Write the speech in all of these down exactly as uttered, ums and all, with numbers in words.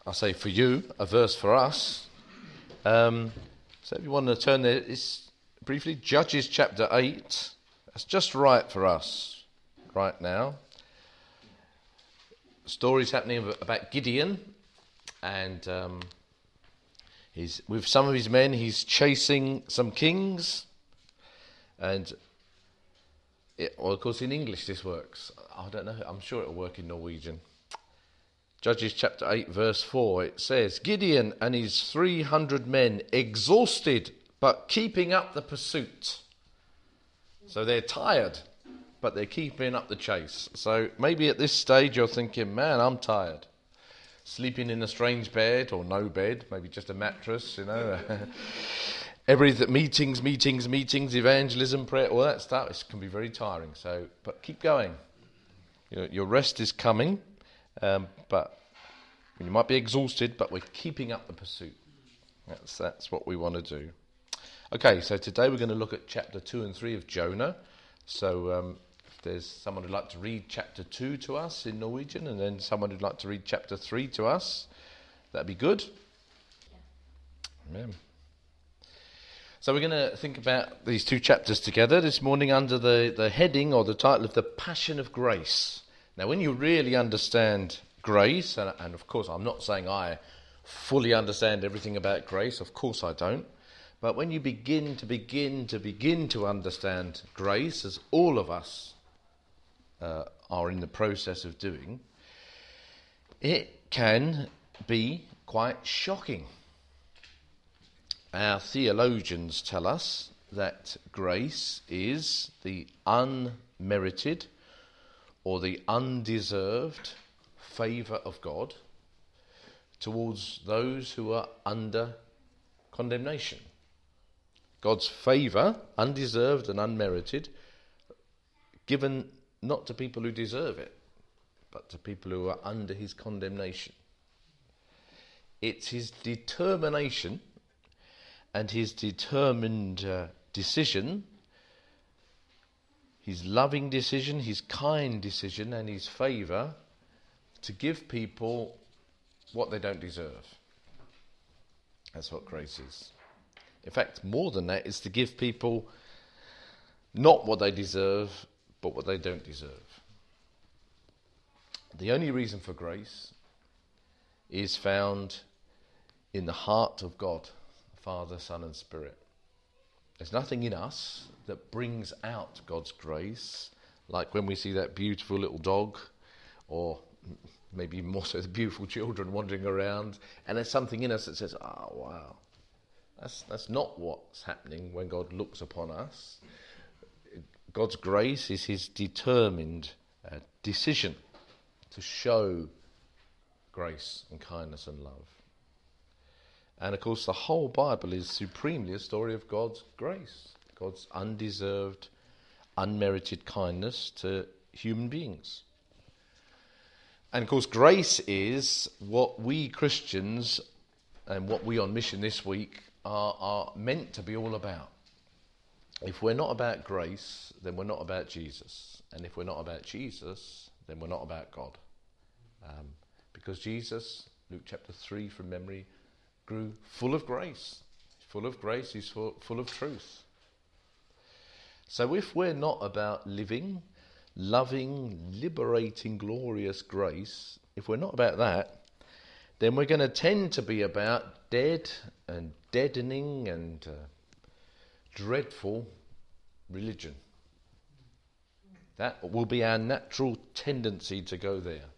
I say for you, a verse for us. Um, so if you want to turn there, it's briefly Judges chapter eight. That's just right for us right now. The story's happening about Gideon, and um, he's with some of his men. He's chasing some kings, and it, well, of course, in English this works. I don't know. I'm sure it'll work in Norwegian. Judges chapter eight, verse four, it says, Gideon and his three hundred men exhausted, but keeping up the pursuit. So they're tired, but they're keeping up the chase. So maybe at this stage you're thinking, man, I'm tired. Sleeping in a strange bed or no bed, maybe just a mattress, you know. Every meetings, meetings, meetings, evangelism, prayer, all that stuff, it can be very tiring. So, but keep going. Your, your rest is coming. Um, but you might be exhausted, but we're keeping up the pursuit. That's that's what we want to do. Okay, so today we're going to look at chapter two and three of Jonah. So um, if there's someone who'd like to read chapter two to us in Norwegian, and then someone who'd like to read chapter three to us, that'd be good. Yeah. Amen. So we're going to think about these two chapters together this morning under the, the heading or the title of the Passion of Grace. Now, when you really understand grace, and, and of course I'm not saying I fully understand everything about grace, of course I don't, but when you begin to begin to begin to understand grace, as all of us uh, are in the process of doing, it can be quite shocking. Our theologians tell us that grace is the unmerited or the undeserved favour of God towards those who are under condemnation. God's favour, undeserved and unmerited, given not to people who deserve it, but to people who are under his condemnation. It's his determination and his determined uh, decision, his loving decision, his kind decision, and his favour to give people what they don't deserve. That's what grace is. In fact, more than that, it's to give people not what they deserve, but what they don't deserve. The only reason for grace is found in the heart of God, Father, Son, and Spirit. There's nothing in us that brings out God's grace, like when we see that beautiful little dog, or maybe more so the beautiful children wandering around, and there's something in us that says, oh, wow. That's, that's not what's happening when God looks upon us. God's grace is his determined uh, decision to show grace and kindness and love. And of course, the whole Bible is supremely a story of God's grace, God's undeserved, unmerited kindness to human beings. And of course, grace is what we Christians and what we on mission this week are, are meant to be all about. If we're not about grace, then we're not about Jesus. And if we're not about Jesus, then we're not about God. Um, because Jesus, Luke chapter three from memory, grew full of grace. Full of grace, he's full, full of truth. So if we're not about living, loving, liberating, glorious grace, if we're not about that, then we're going to tend to be about dead and deadening and uh, dreadful religion. That will be our natural tendency to go there.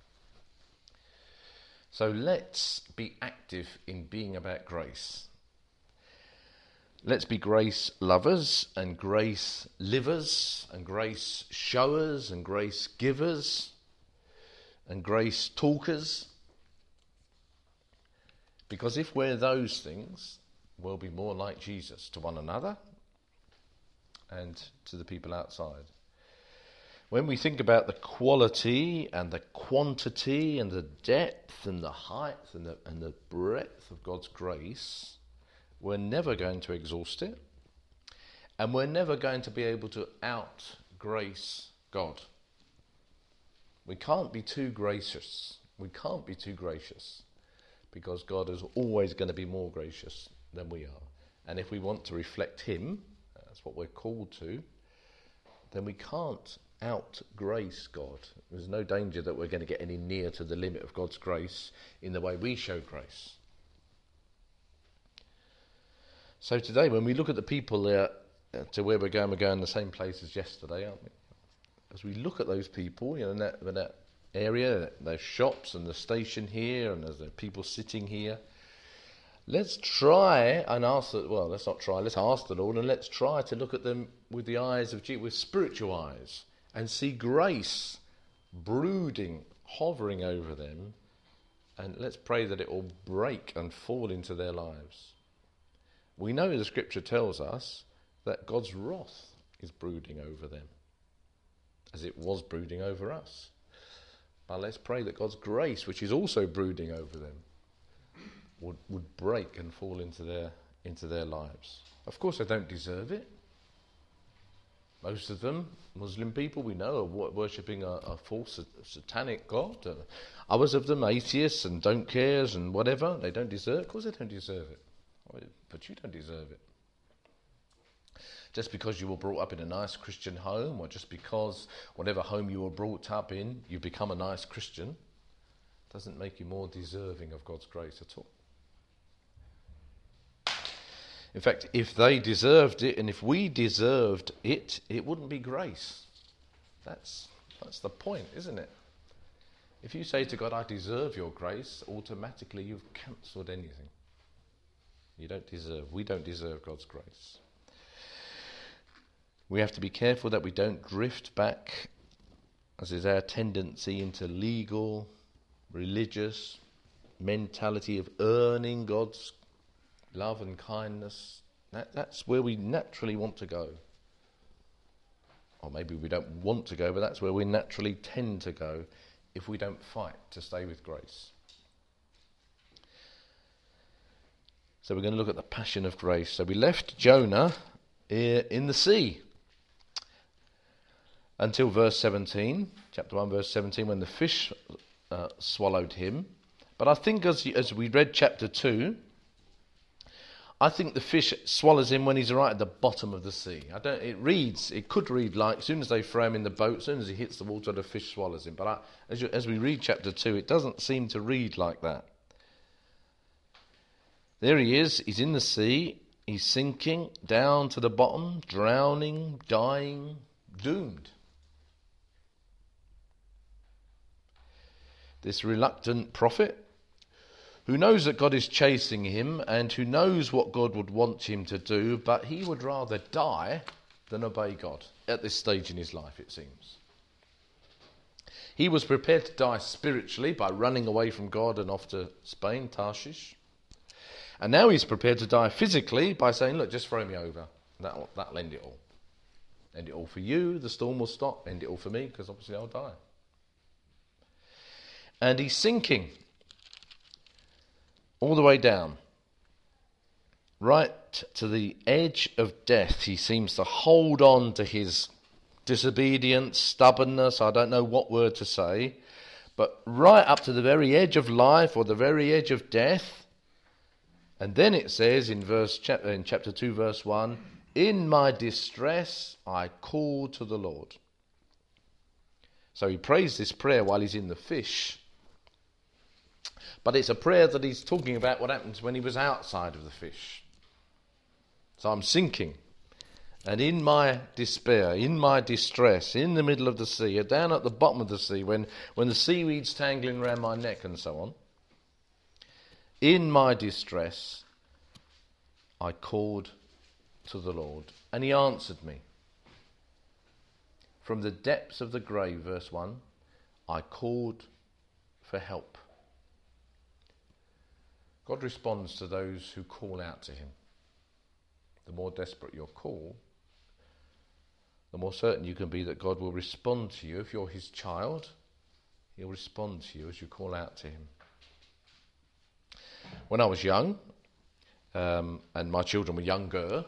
So let's be active in being about grace. Let's be grace lovers and grace livers and grace showers and grace givers and grace talkers. Because if we're those things, we'll be more like Jesus to one another and to the people outside. When we think about the quality and the quantity and the depth and the height and the, and the breadth of God's grace, we're never going to exhaust it, and we're never going to be able to out-grace God. We can't be too gracious. We can't be too gracious. because God is always going to be more gracious than we are. And if we want to reflect him, that's what we're called to, then we can't out-grace God. There's no danger that we're going to get any near to the limit of God's grace in the way we show grace. So today, when we look at the people there, uh, to where we're going, we're going the same place as yesterday, aren't we? As we look at those people, you know, in that, in that area, those shops and the station here, and there's the people sitting here, let's try and ask, the, well, let's not try, let's ask the Lord, and let's try to look at them with the eyes of Jesus, with spiritual eyes, and see grace brooding, hovering over them, and let's pray that it will break and fall into their lives. We know the scripture tells us that God's wrath is brooding over them, as it was brooding over us. But let's pray that God's grace, which is also brooding over them, would, would break and fall into their into their lives. Of course, they don't deserve it. Most of them, Muslim people, we know, are worshipping a, a false satanic god. Uh, others of them, atheists and don't cares and whatever. They don't deserve it. Of course they don't deserve it. But you don't deserve it. Just because you were brought up in a nice Christian home, or just because whatever home you were brought up in, you become a nice Christian, doesn't make you more deserving of God's grace at all. In fact, if they deserved it, and if we deserved it, it wouldn't be grace. That's that's the point, isn't it? If you say to God, I deserve your grace, automatically you've cancelled anything. You don't deserve, we don't deserve God's grace. We have to be careful that we don't drift back, as is our tendency, into legal, religious mentality of earning God's love and kindness. That, that's where we naturally want to go. Or maybe we don't want to go, but that's where we naturally tend to go if we don't fight to stay with grace. So we're going to look at the passion of grace. So we left Jonah in the sea until verse seventeen, chapter one, verse seventeen, when the fish uh, swallowed him. But I think as as we read chapter two, I think the fish swallows him when he's right at the bottom of the sea. I don't. It reads. It could read like as soon as they throw him in the boat, as soon as he hits the water, the fish swallows him. But I, as you, as we read chapter two, it doesn't seem to read like that. There he is, he's in the sea, he's sinking down to the bottom, drowning, dying, doomed. This reluctant prophet, who knows that God is chasing him and who knows what God would want him to do, but he would rather die than obey God at this stage in his life, it seems. He was prepared to die spiritually by running away from God and off to Spain, Tarshish. And now he's prepared to die physically by saying, look, just throw me over. That'll, that'll end it all. End it all for you, the storm will stop. End it all for me, because obviously I'll die. And he's sinking all the way down. Right to the edge of death. He seems to hold on to his disobedience, stubbornness, I don't know what word to say. But right up to the very edge of life, or the very edge of death. And then it says in verse in chapter two, verse one, in my distress I called to the Lord. So he prays this prayer while he's in the fish. But it's a prayer that he's talking about what happens when he was outside of the fish. So I'm sinking. And in my despair, in my distress, in the middle of the sea, down at the bottom of the sea, when, when the seaweed's tangling around my neck and so on, in my distress, I called to the Lord, and he answered me. From the depths of the grave, verse one, I called for help. God responds to those who call out to him. The more desperate your call, the more certain you can be that God will respond to you. If you're his child, he'll respond to you as you call out to him. When I was young, um, and my children were younger,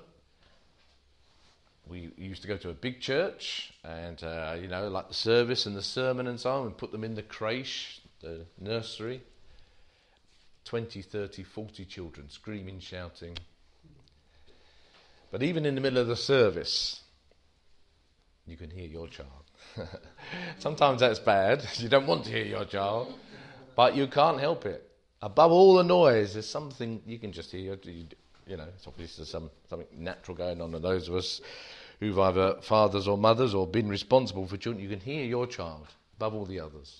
we used to go to a big church, and uh, you know, like the service and the sermon and so on, and put them in the creche, the nursery. twenty, thirty, forty children screaming, shouting. But even in the middle of the service, you can hear your child. Sometimes that's bad. You don't want to hear your child, but you can't help it. Above all the noise, there's something you can just hear. You, you know, it's obviously some, something natural going on. And those of us who've either fathers or mothers or been responsible for children, you can hear your child above all the others.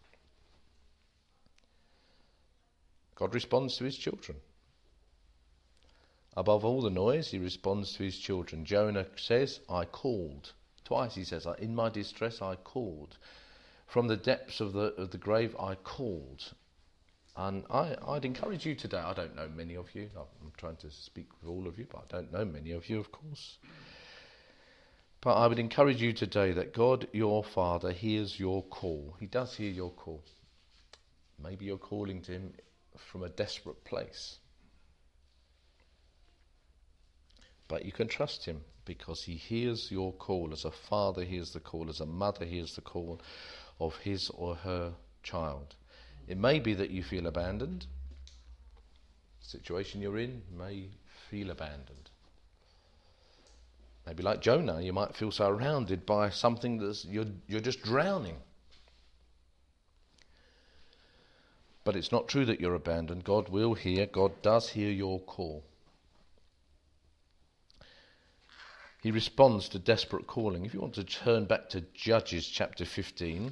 God responds to his children. Above all the noise, he responds to his children. Jonah says, I called. Twice he says, in my distress I called. From the depths of the of the grave I called. And I, I'd encourage you today, I don't know many of you, I'm trying to speak with all of you, but I don't know many of you, of course. But I would encourage you today that God, your Father, hears your call. He does hear your call. Maybe you're calling to him from a desperate place. But you can trust him because he hears your call. As a father hears the call, as a mother hears the call of his or her child. It may be that you feel abandoned. The situation you're in may feel abandoned. Maybe like Jonah, you might feel surrounded by something that's you're you're just drowning. But it's not true that you're abandoned. God will hear, God does hear your call. He responds to desperate calling. If you want to turn back to Judges chapter fifteen,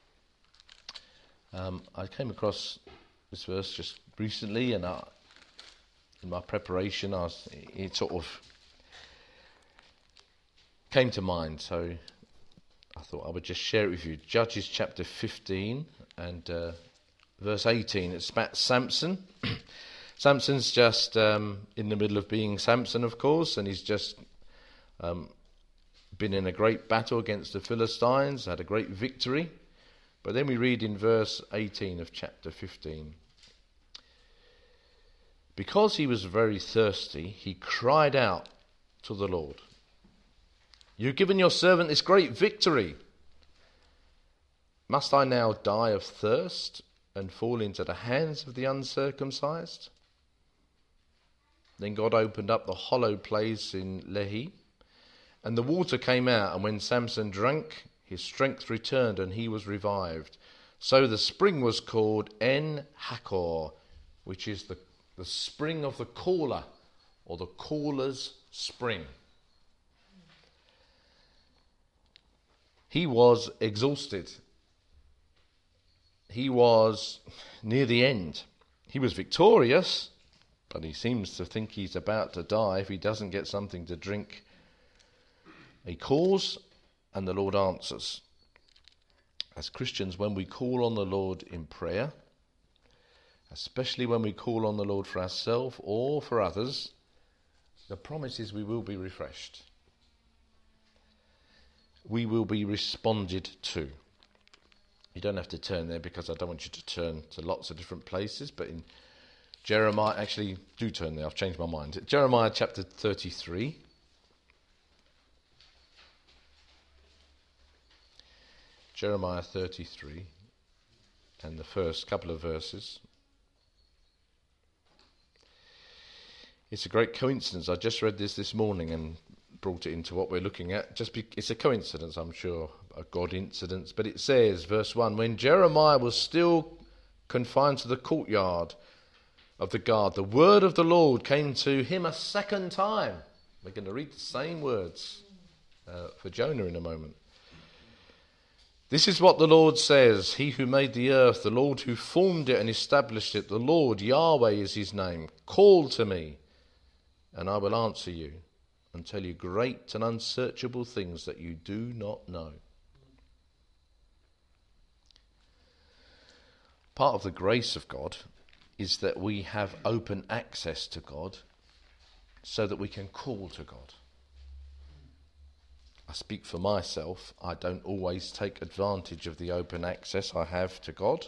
um, I came across this verse just recently, and I, in my preparation, I was, it sort of came to mind, so I thought I would just share it with you. Judges chapter fifteen and uh, verse eighteen. It's about Samson. Samson's just um, in the middle of being Samson, of course, and he's just Um, been in a great battle against the Philistines, had a great victory. But then we read in verse eighteen of chapter fifteen. Because he was very thirsty, he cried out to the Lord. You've given your servant this great victory. Must I now die of thirst and fall into the hands of the uncircumcised? Then God opened up the hollow place in Lehi, and the water came out, and when Samson drank, his strength returned, and he was revived. So the spring was called En Hakor, which is the, the spring of the caller, or the caller's spring. He was exhausted. He was near the end. He was victorious, but he seems to think he's about to die if he doesn't get something to drink. He calls, and the Lord answers. As Christians, when we call on the Lord in prayer, especially when we call on the Lord for ourselves or for others, the promise is we will be refreshed. We will be responded to. You don't have to turn there because I don't want you to turn to lots of different places, but in Jeremiah, actually do turn there, I've changed my mind. Jeremiah chapter thirty-three. Jeremiah thirty-three, and the first couple of verses. It's a great coincidence. I just read this this morning and brought it into what we're looking at. Just be, it's a coincidence, I'm sure, a God incidence. But it says, verse one, when Jeremiah was still confined to the courtyard of the guard, the word of the Lord came to him a second time. We're going to read the same words uh, for Jonah in a moment. This is what the Lord says, he who made the earth, the Lord who formed it and established it, the Lord, Yahweh is his name. Call to me, and I will answer you and tell you great and unsearchable things that you do not know. Part of the grace of God is that we have open access to God so that we can call to God. I speak for myself. I don't always take advantage of the open access I have to God.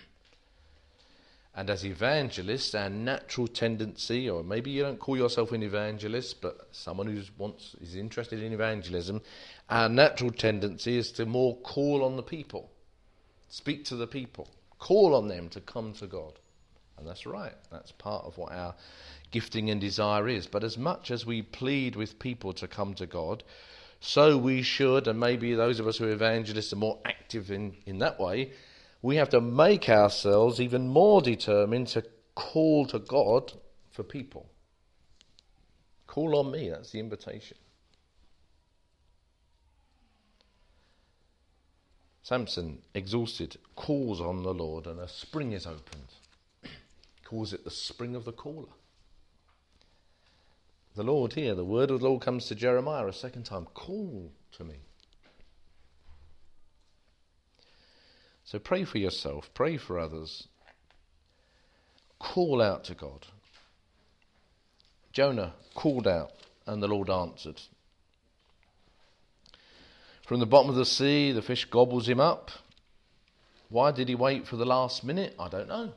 And as evangelists, our natural tendency, or maybe you don't call yourself an evangelist, but someone who wants is interested in evangelism, our natural tendency is to more call on the people, speak to the people, call on them to come to God. And that's right. That's part of what our gifting and desire is. But as much as we plead with people to come to God, so we should, and maybe those of us who are evangelists are more active in, in that way, we have to make ourselves even more determined to call to God for people. Call on me, that's the invitation. Samson, exhausted, calls on the Lord, and a spring is opened. Calls it the spring of the caller. The Lord here, the word of the Lord comes to Jeremiah a second time. Call to me. So pray for yourself, pray for others. Call out to God. Jonah called out, and the Lord answered. From the bottom of the sea, the fish gobbles him up. Why did he wait for the last minute? I don't know.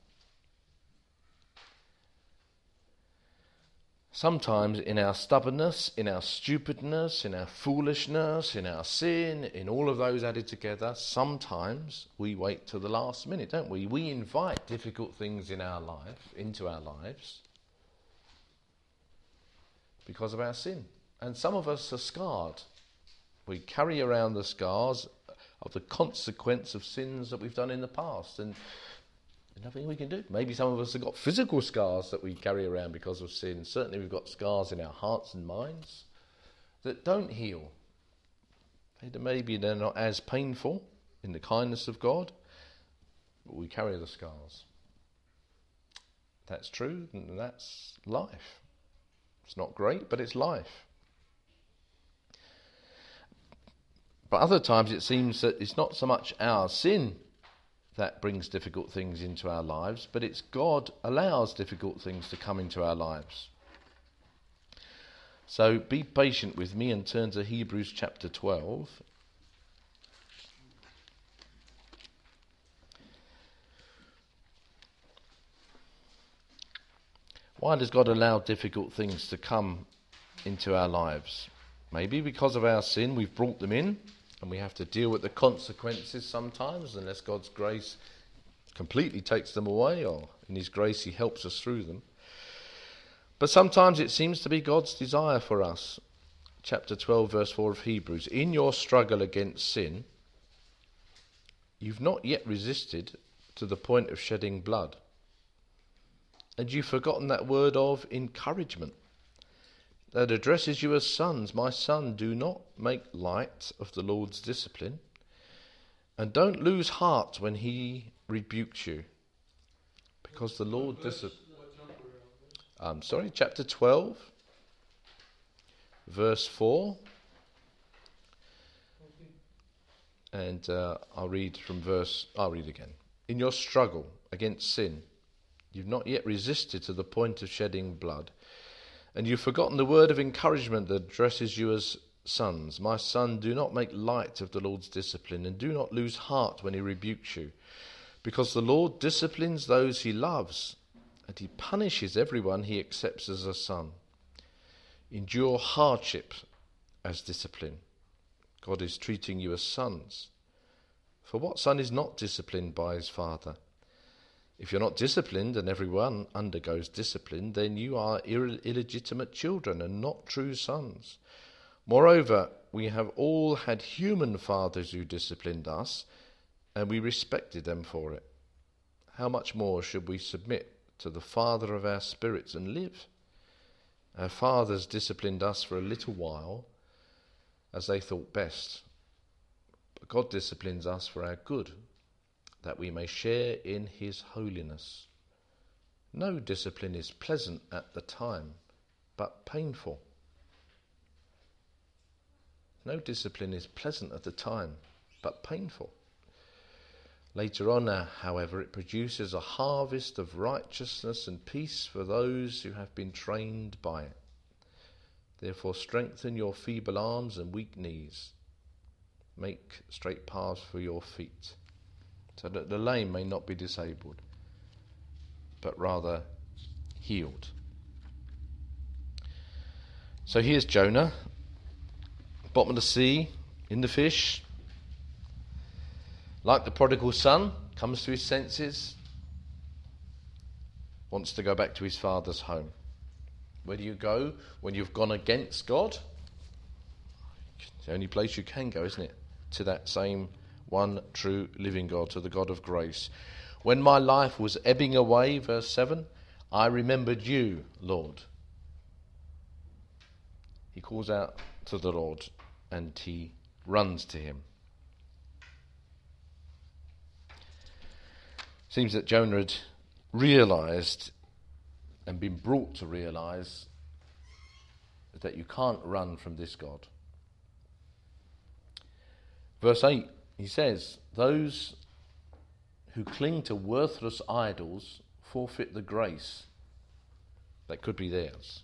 Sometimes in our stubbornness, in our stupidness, in our foolishness, in our sin, in all of those added together, sometimes we wait till the last minute, don't we? We invite difficult things in our life, into our lives, because of our sin. And some of us are scarred. We carry around the scars of the consequence of sins that we've done in the past, and there's nothing we can do. Maybe some of us have got physical scars that we carry around because of sin. Certainly we've got scars in our hearts and minds that don't heal. Maybe they're not as painful in the kindness of God, but we carry the scars. That's true, and that's life. It's not great, but it's life. But other times it seems that it's not so much our sin that brings difficult things into our lives, but it's God allows difficult things to come into our lives. So be patient with me and turn to Hebrews chapter twelve. Why does God allow difficult things to come into our lives? Maybe because of our sin, we've brought them in, and we have to deal with the consequences sometimes, unless God's grace completely takes them away, or in his grace he helps us through them. But sometimes it seems to be God's desire for us. Chapter twelve, verse four of Hebrews. In your struggle against sin, you've not yet resisted to the point of shedding blood. And you've forgotten that word of encouragement that addresses you as sons. My son, do not make light of the Lord's discipline, and don't lose heart when he rebukes you, because the Lord disciplines. I'm sorry, chapter twelve, verse four, and uh, I'll read from verse. I'll read again. In your struggle against sin, you've not yet resisted to the point of shedding blood. And you've forgotten the word of encouragement that addresses you as sons. My son, do not make light of the Lord's discipline, and do not lose heart when he rebukes you. Because the Lord disciplines those he loves, and he punishes everyone he accepts as a son. Endure hardship as discipline. God is treating you as sons. For what son is not disciplined by his father? If you're not disciplined, and everyone undergoes discipline, then you are Ill- illegitimate children and not true sons. Moreover, we have all had human fathers who disciplined us, and we respected them for it. How much more should we submit to the Father of our spirits and live? Our fathers disciplined us for a little while, as they thought best. But God disciplines us for our good, that we may share in his holiness. No discipline is pleasant at the time, but painful. No discipline is pleasant at the time, but painful. Later on, however, it produces a harvest of righteousness and peace for those who have been trained by it. Therefore strengthen your feeble arms and weak knees. Make straight paths for your feet, so that the lame may not be disabled, but rather healed. So here's Jonah, bottom of the sea, in the fish. Like the prodigal son, comes to his senses. wants to go back to his father's home. Where do you go when you've gone against God? It's the only place you can go, isn't it? To that same one true living God, to the God of grace. When my life was ebbing away, verse seven, I remembered you, Lord. He calls out to the Lord and he runs to him. Seems that Jonah had realised and been brought to realise that you can't run from this God. Verse eight, he says, those who cling to worthless idols forfeit the grace that could be theirs.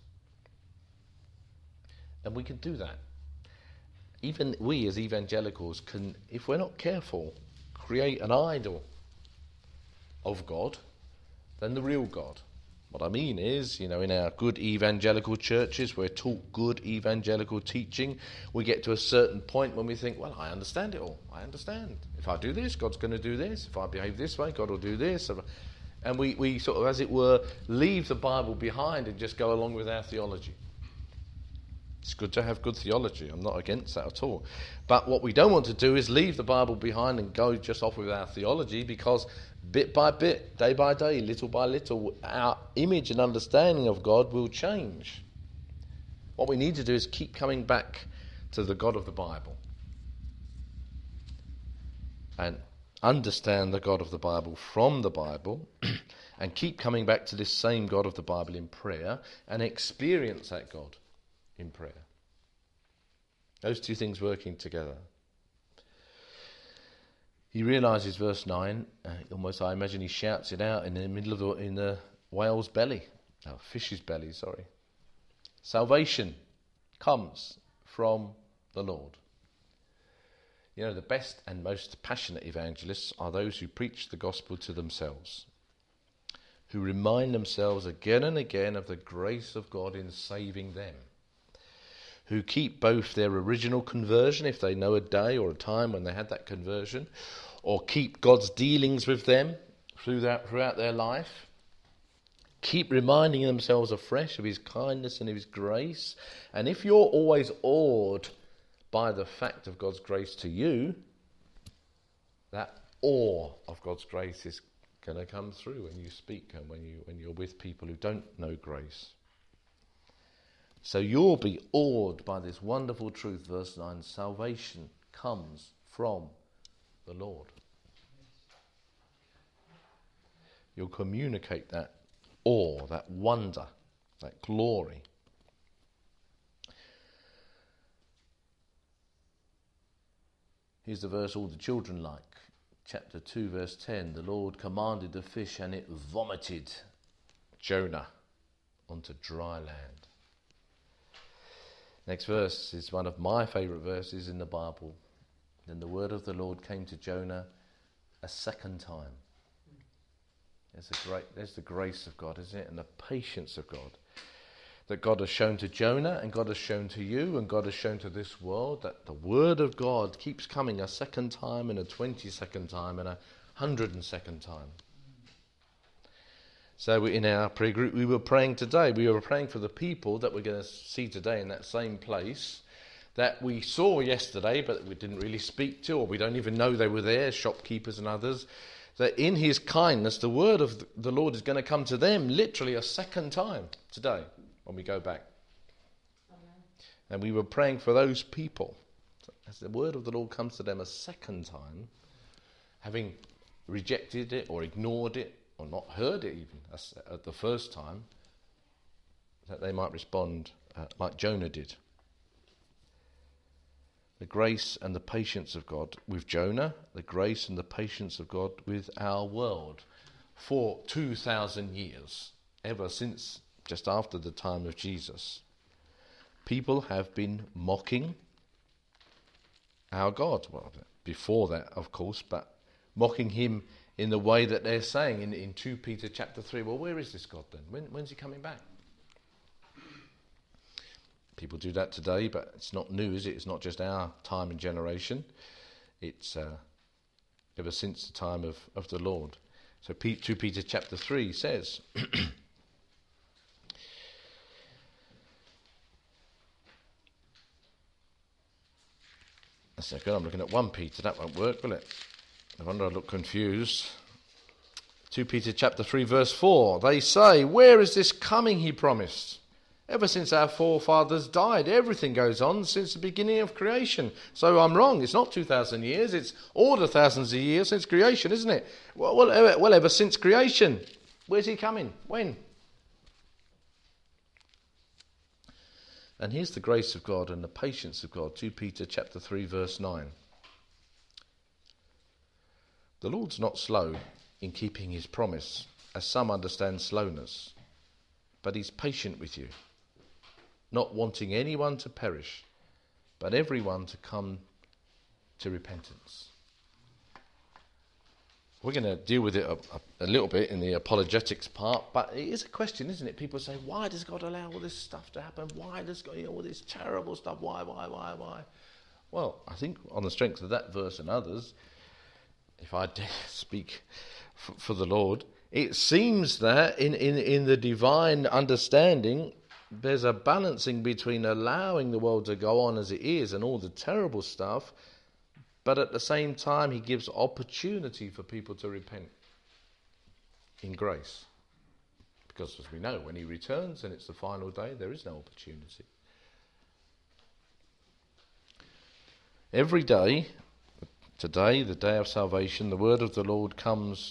And we can do that. Even we as evangelicals can, if we're not careful, create an idol of God than the real God. What I mean is, you know, in our good evangelical churches, we're taught good evangelical teaching. We get to a certain point when we think, well, I understand it all. I understand. If I do this, God's going to do this. If I behave this way, God will do this. And we, we sort of, as it were, leave the Bible behind and just go along with our theology. It's good to have good theology. I'm not against that at all. But what we don't want to do is leave the Bible behind and go just off with our theology, because bit by bit, day by day, little by little, our image and understanding of God will change. What we need to do is keep coming back to the God of the Bible and understand the God of the Bible from the Bible and keep coming back to this same God of the Bible in prayer and experience that God in prayer. Those two things working together. He realises, verse nine, uh, almost I imagine he shouts it out in the middle of the, in the whale's belly, oh, fish's belly, sorry. Salvation comes from the Lord. You know, the best and most passionate evangelists are those who preach the gospel to themselves, who remind themselves again and again of the grace of God in saving them, who keep both their original conversion, if they know a day or a time when they had that conversion, or keep God's dealings with them through that, throughout their life, keep reminding themselves afresh of his kindness and of his grace. And if you're always awed by the fact of God's grace to you, that awe of God's grace is going to come through when you speak and when, you, when you're with people who don't know grace. So you'll be awed by this wonderful truth, verse nine, salvation comes from the Lord. You'll communicate that awe, that wonder, that glory. Here's the verse all the children like. Chapter two, verse ten. The Lord commanded the fish and it vomited Jonah onto dry land. Next verse is one of my favourite verses in the Bible. Then the word of the Lord came to Jonah a second time. There's, a great, there's the grace of God, isn't it? And the patience of God. That God has shown to Jonah and God has shown to you and God has shown to this world, that the word of God keeps coming a second time and a twenty-second time and a hundred and second time. So in our prayer group we were praying today. We were praying for the people that we're going to see today in that same place that we saw yesterday but we didn't really speak to, or we don't even know they were there, shopkeepers and others, that in his kindness the word of the Lord is going to come to them literally a second time today when we go back. Amen. And we were praying for those people as the word of the Lord comes to them a second time, having rejected it or ignored it or not heard it even at the first time, that they might respond uh, like Jonah did. The grace and the patience of God with Jonah, the grace and the patience of God with our world for two thousand years, ever since just after the time of Jesus. People have been mocking our God. Well, before that, of course, but mocking him in the way that they're saying in, in Second Peter chapter three. Well, where is this God then? When, when's he coming back? People do that today, but it's not new, is it? It's not just our time and generation. It's uh, ever since the time of, of the Lord. So two Peter chapter three says, a second, I'm looking at First Peter, that won't work, will it? No wonder I look confused. two Peter chapter three verse four, they say, where is this coming he promised? Ever since our forefathers died, everything goes on since the beginning of creation. So I'm wrong, it's not two thousand years, it's all the thousands of years since creation, isn't it? Well, well, ever, well, ever since creation. Where's he coming? When? And here's the grace of God and the patience of God, two Peter chapter three verse nine. The Lord's not slow in keeping his promise, as some understand slowness, but he's patient with you, not wanting anyone to perish, but everyone to come to repentance. We're going to deal with it a, a, a little bit in the apologetics part, but it is a question, isn't it? People say, why does God allow all this stuff to happen? Why does God, you know, all this terrible stuff? Why, why, why, why? Well, I think on the strength of that verse and others, if I dare speak for, for the Lord, it seems that in, in, in the divine understanding, there's a balancing between allowing the world to go on as it is and all the terrible stuff, but at the same time he gives opportunity for people to repent in grace. Because as we know, when he returns and it's the final day, there is no opportunity. Every day, today, the day of salvation, the word of the Lord comes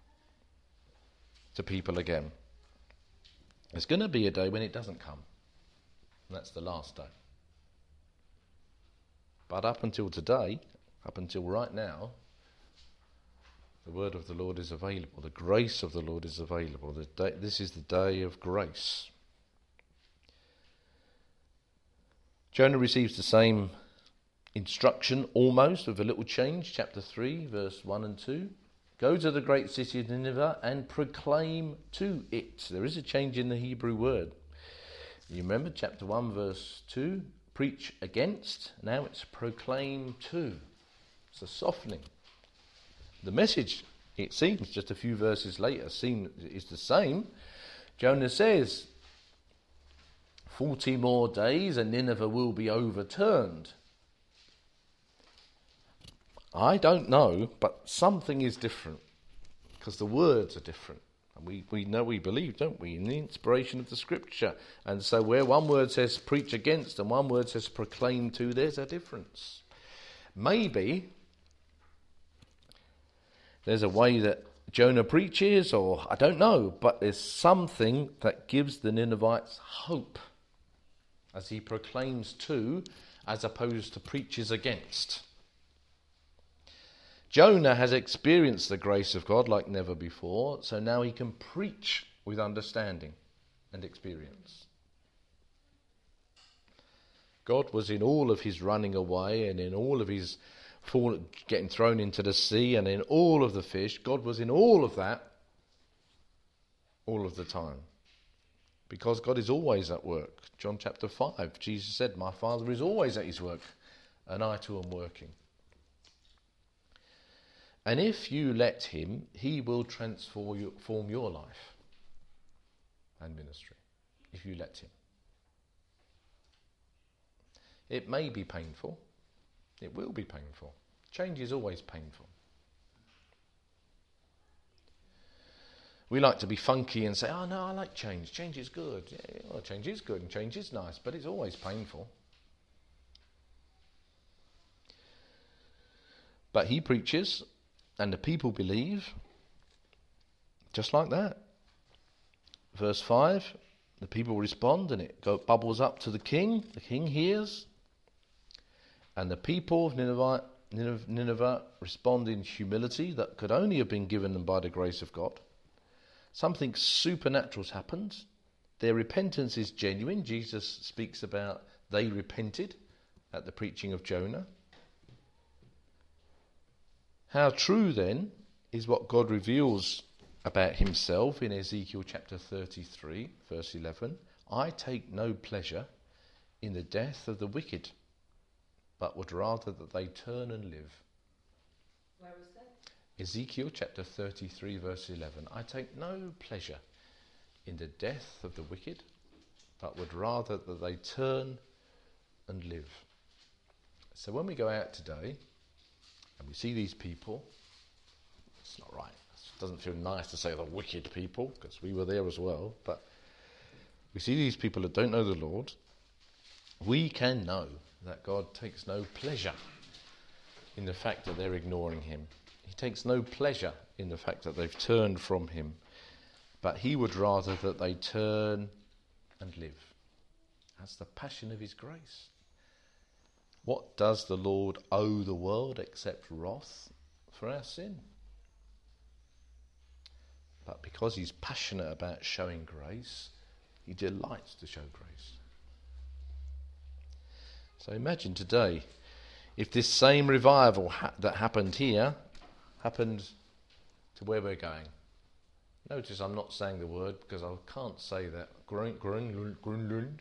to people again. There's going to be a day when it doesn't come, and that's the last day. But up until today, up until right now, the word of the Lord is available. The grace of the Lord is available. The day, this is the day of grace. Jonah receives the same instruction almost, with a little change. Chapter three, verse one and two. Go to the great city of Nineveh and proclaim to it. There is a change in the Hebrew word. You remember chapter one, verse two, preach against. Now it's proclaim to. It's a softening. The message, it seems, just a few verses later, seem, is the same. Jonah says, forty more days and Nineveh will be overturned. I don't know, but something is different, because the words are different. And we, we know, we believe, don't we, in the inspiration of the scripture. And so where one word says preach against and one word says proclaim to, there's a difference. Maybe there's a way that Jonah preaches, or I don't know, but there's something that gives the Ninevites hope as he proclaims to, as opposed to preaches against. Jonah has experienced the grace of God like never before, so now he can preach with understanding and experience. God was in all of his running away and in all of his fall, getting thrown into the sea and in all of the fish. God was in all of that all of the time, because God is always at work. John chapter five, Jesus said, my Father is always at his work and I too am working. And if you let him, he will transform your life and ministry, if you let him. It may be painful. It will be painful. Change is always painful. We like to be funky and say, oh no, I like change. Change is good. Yeah, well, change is good and change is nice, but it's always painful. But he preaches, and the people believe, just like that. Verse five, the people respond, and it go, bubbles up to the king. The king hears, and the people of Nineveh, Nineveh, Nineveh respond in humility that could only have been given them by the grace of God. Something supernatural has happened. Their repentance is genuine. Jesus speaks about they repented at the preaching of Jonah. How true then is what God reveals about himself in Ezekiel chapter thirty-three, verse eleven. I take no pleasure in the death of the wicked, but would rather that they turn and live. Where was that? Ezekiel chapter thirty-three verse eleven, I take no pleasure in the death of the wicked, but would rather that they turn and live. So when we go out today and we see these people, it's not right. It doesn't feel nice to say the wicked people, because we were there as well, but we see these people that don't know the Lord. We can know that God takes no pleasure in the fact that they're ignoring him. He takes no pleasure in the fact that they've turned from him, but he would rather that they turn and live. That's the passion of his grace. What does the Lord owe the world except wrath for our sin? But because he's passionate about showing grace, he delights to show grace. So imagine today, if this same revival ha- that happened here happened to where we're going. Notice I'm not saying the word because I can't say that. Grun, grun, grun,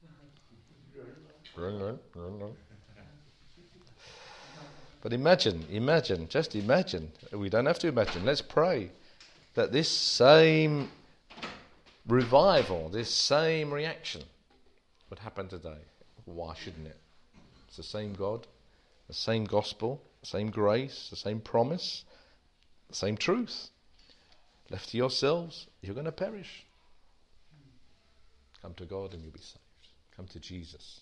grun, grun. But imagine, imagine, just imagine. We don't have to imagine. Let's pray that this same revival, this same reaction would happen today. Why shouldn't it? It's the same God, the same gospel, the same grace, the same promise, the same truth. Left to yourselves, you're going to perish. Come to God and you'll be saved. Come to Jesus.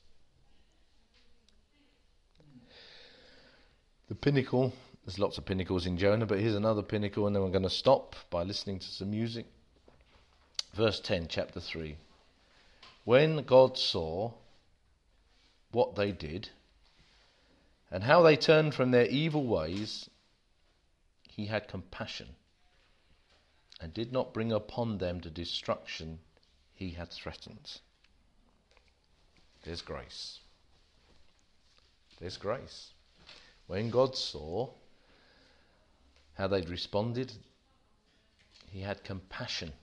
The pinnacle, there's lots of pinnacles in Jonah, but here's another pinnacle, and then we're going to stop by listening to some music. Verse ten, chapter three. When God saw what they did and how they turned from their evil ways, he had compassion and did not bring upon them the destruction he had threatened. There's grace. There's grace. When God saw how they'd responded, he had compassion.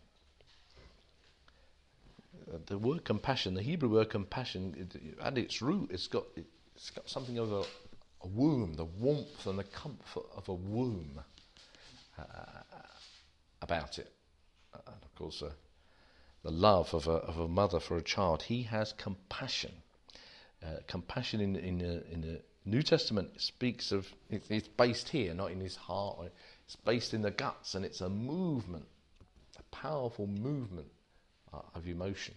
The word compassion, the Hebrew word compassion, it, at its root, it's got it's got something of a, a womb, the warmth and the comfort of a womb uh, about it. Uh, and of course, uh, the love of a of a mother for a child. He has compassion. Uh, compassion in in the, in the New Testament speaks of it, it's based here, not in his heart. It's based in the guts, and it's a movement, a powerful movement uh, of emotion.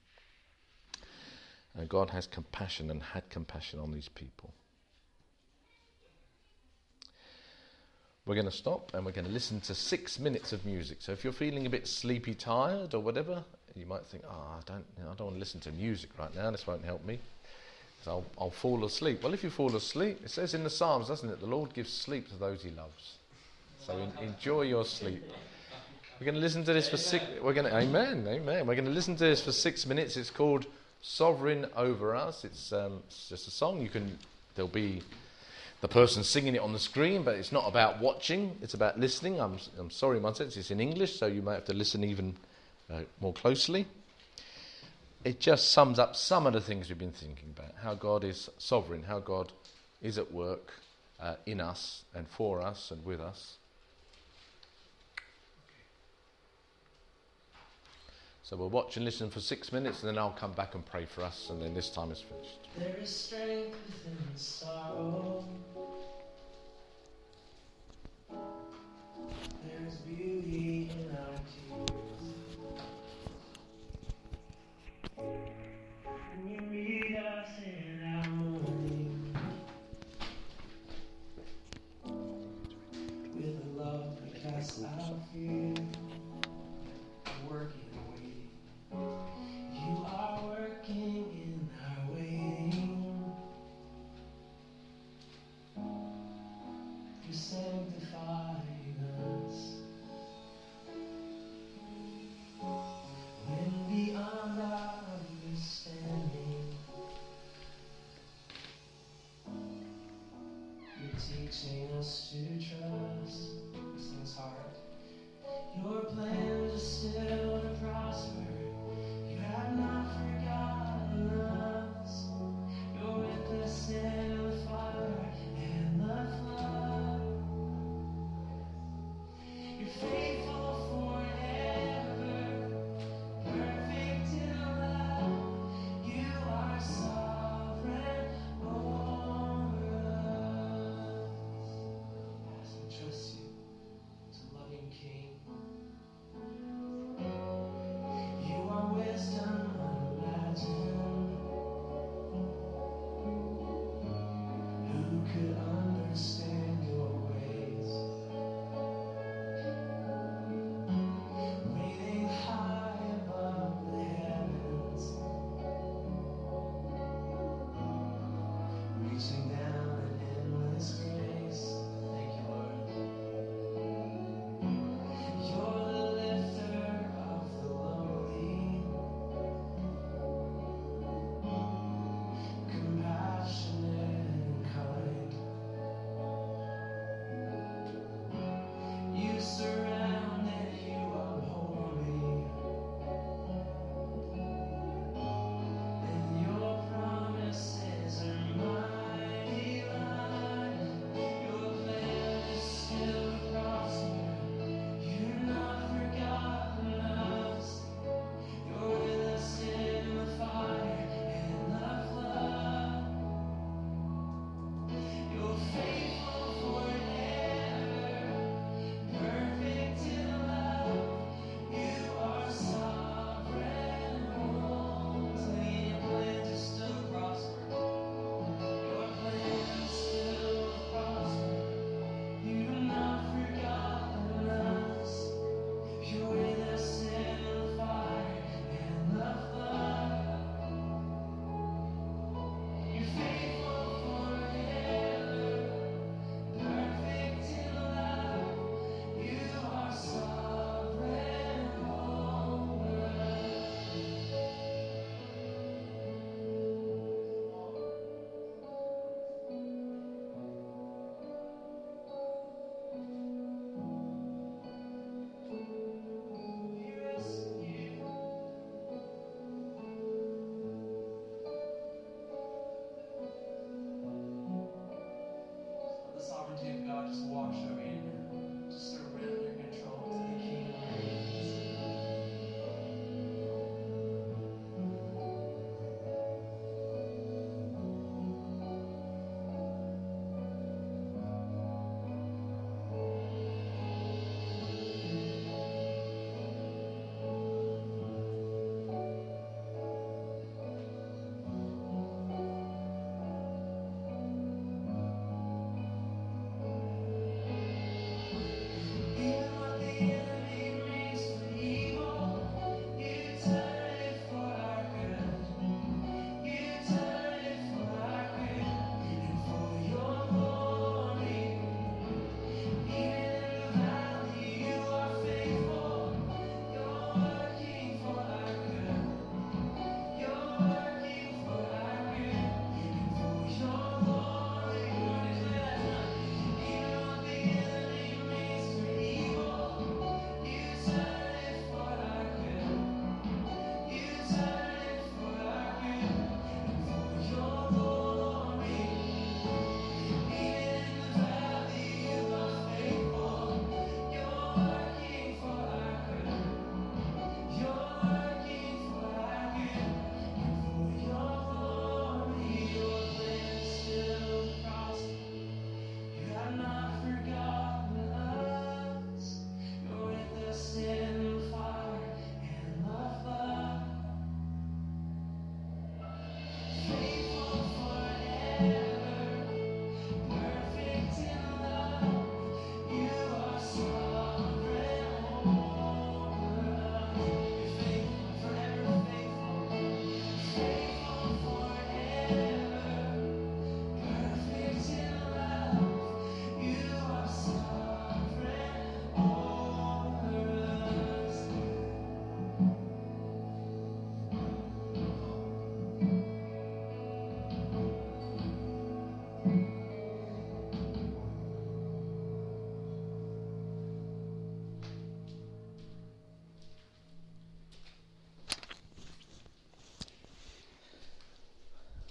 And God has compassion and had compassion on these people. We're going to stop and we're going to listen to six minutes of music. So if you're feeling a bit sleepy, tired, or whatever, you might think, "Oh, I don't, you know, I don't want to listen to music right now. This won't help me. So I'll, I'll fall asleep." Well, if you fall asleep, it says in the Psalms, doesn't it? The Lord gives sleep to those he loves. So in, enjoy your sleep. We're going to listen to this for six. We're going to, amen, amen. We're going to listen to this for six minutes. It's called "Sovereign Over Us." It's, um, it's just a song. You can. There'll be the person singing it on the screen, but it's not about watching. It's about listening. I'm, I'm sorry, Montes, it's in English, so you might have to listen even uh, more closely. It just sums up some of the things we've been thinking about. How God is sovereign, how God is at work uh, in us and for us and with us. So we'll watch and listen for six minutes, and then I'll come back and pray for us, and then this time is finished. There is strength within the sorrow. There is beauty in our tears. When you read us in our mourning, with a love that casts out fear, working and waiting. You are working in our waiting. You sanctify us. When beyond our understanding, you're teaching us to trust. This thing's hard. Your plans are still to prosper. You have not forgotten us. You're with us in the fire and the flood.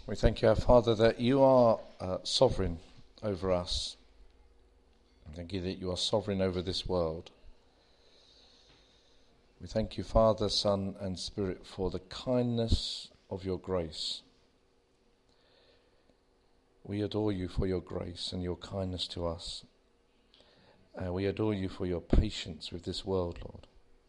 We thank you, our Father, that you are uh, sovereign over us. Thank you that you are sovereign over this world. We thank you, Father, Son, and Spirit, for the kindness of your grace. We adore you for your grace and your kindness to us. Uh, we adore you for your patience with this world, Lord.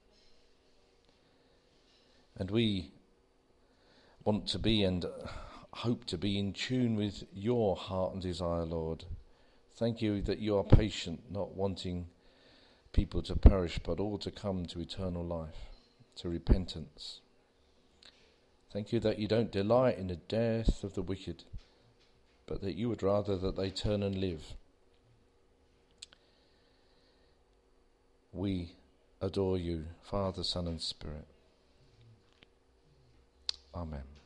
And we want to be and hope to be in tune with your heart and desire, Lord. Thank you that you are patient, not wanting people to perish, but all to come to eternal life, to repentance. Thank you that you don't delight in the death of the wicked, but that you would rather that they turn and live. We adore you, Father, Son, and Spirit. Amen.